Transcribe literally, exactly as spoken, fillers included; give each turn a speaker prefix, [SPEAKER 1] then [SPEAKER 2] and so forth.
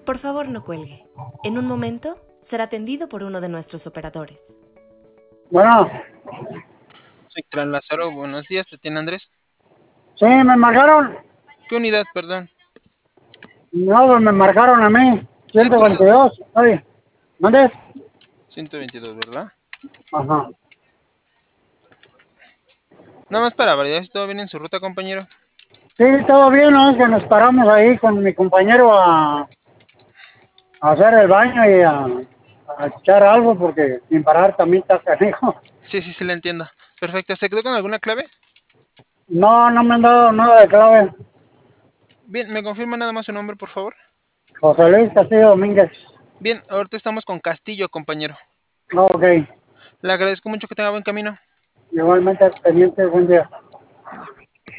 [SPEAKER 1] Por favor, no cuelgue. En un momento será atendido por uno de nuestros operadores.
[SPEAKER 2] Bueno,
[SPEAKER 3] Soy Clan Lázaro, buenos días, ¿te tiene Andrés?
[SPEAKER 2] sí, me marcaron.
[SPEAKER 3] ¿Qué unidad, perdón?
[SPEAKER 2] No, pues me marcaron a mí.
[SPEAKER 3] Sí,
[SPEAKER 2] ciento
[SPEAKER 3] por favor.
[SPEAKER 2] veintidós. Oye, ¿dónde?
[SPEAKER 3] ciento veintidós, ¿verdad?
[SPEAKER 2] Ajá.
[SPEAKER 3] Nada más para validar si todo bien en su ruta, compañero.
[SPEAKER 2] Sí, todo bien, ¿no? Es que nos paramos ahí con mi compañero a, a hacer el baño y a, a echar algo porque sin parar también está canijo.
[SPEAKER 3] Sí, sí, sí, le entiendo. Perfecto, ¿se quedó con alguna clave?
[SPEAKER 2] No, no me han dado nada de clave.
[SPEAKER 3] Bien, ¿me confirma nada más su nombre, por favor?
[SPEAKER 2] José Luis Castillo Domínguez.
[SPEAKER 3] Bien, ahorita estamos con Castillo, compañero.
[SPEAKER 2] Ok.
[SPEAKER 3] Le agradezco mucho que tenga buen camino.
[SPEAKER 2] Igualmente, teniente, buen día.